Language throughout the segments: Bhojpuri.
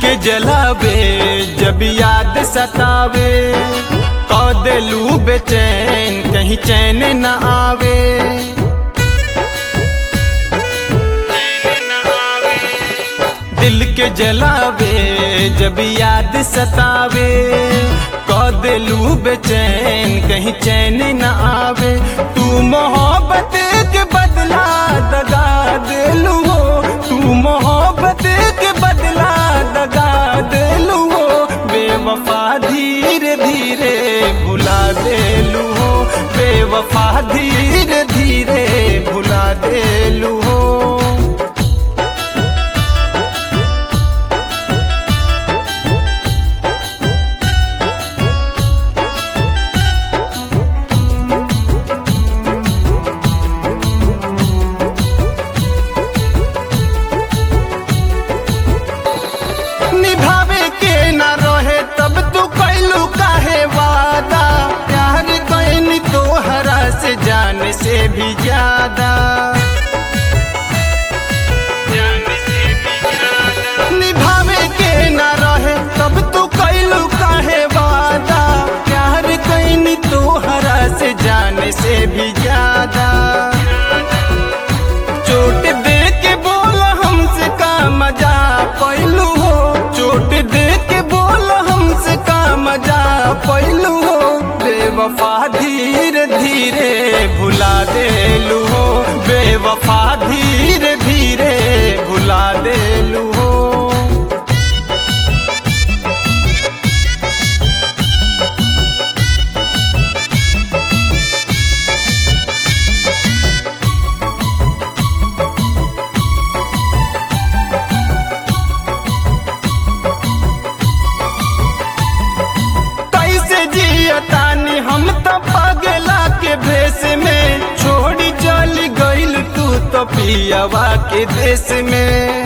के जलावे जब याद सतावे, कौ दिलू बेचैन कहीं चैन न आवे। दिल के जलावे जब याद सतावे, कौ दिलू बेचैन कहीं चैन न आवे। तू मोहब्बत के बदला दगा दिलू हो, तू मोहब्बत के बदला दगा दिलू हो। बेवफा धीरे धीरे भुला दिलू हो, बेवफा धीरे धीरे भुला दिलू हो। निभावे के ना रहे तब तू कैलू काहे वादा, प्यार कैनी तोहरा से जान से भी ज्यादा। निभावे के ना रहे तब तू कैलू काहे वादा, प्यार कैनी तोहरा से जान से भी ज्यादा। चोट दे के बोल हमसे का मजा पैलू हो, चोट दे के बोल हमसे का मजा पैलू हो। बेवफा धीरे धीरे भुला देलू हो, बेवफा धीरे धीरे भुला देलू हो। तानी हम तो पगला के भेष में, छोड़ी चली गईल तू तो पियवा के देश में।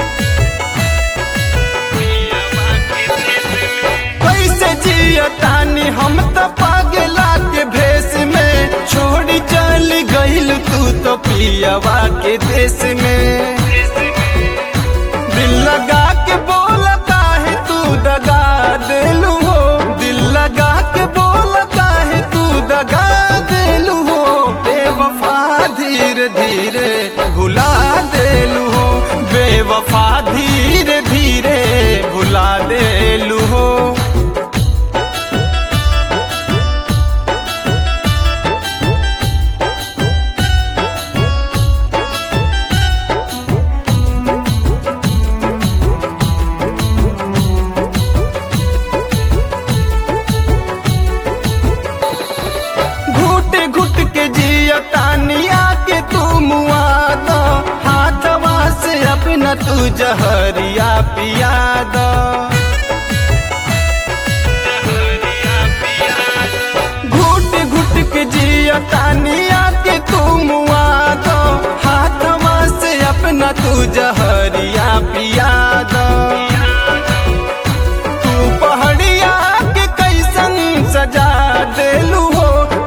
कैसे जिया तानी हम तो पगला के भेष में, छोड़ी चली गईल तू तो पियवा के देश में। दिल लगा के बोल काहे तू दगा दिलू हो, दिल लगा के बोल काहे तू दगा दिलू हो। बेवफा धीरे धीरे भुला दिलू हो, बेवफा धीरे धीरे भुला दिलू हो। घुट के जिया तानिया के तू मुआ दो, हाथवा से अपना तू जहरिया पिया दो। घुट घुट के जिया तानिया के तू मुआ दो, हाथवा से अपना तू जहरिया पिया दो। तू पहाड़िया के कैसन सजा देलू हो,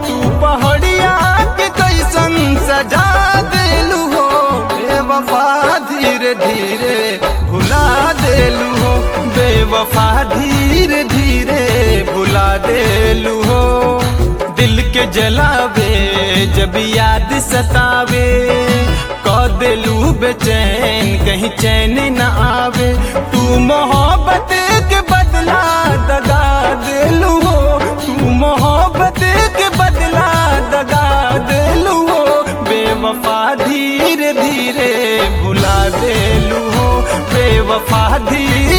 सजा दिलू हो। बेवफा धीरे धीरे भुला दिलू हो, बेवफा धीरे धीरे भुला दिलू हो। दिल के जलावे जब याद सतावे, कौ दिलू बेचैन कहीं चैन न आवे। तू मोहब्बत के बदला दगा दिलू हो, तू मोहब्बत के बदला दगा दिलू हो। बेवफा धीरे धीरे भुला दिलू हो, बेवफा धीरे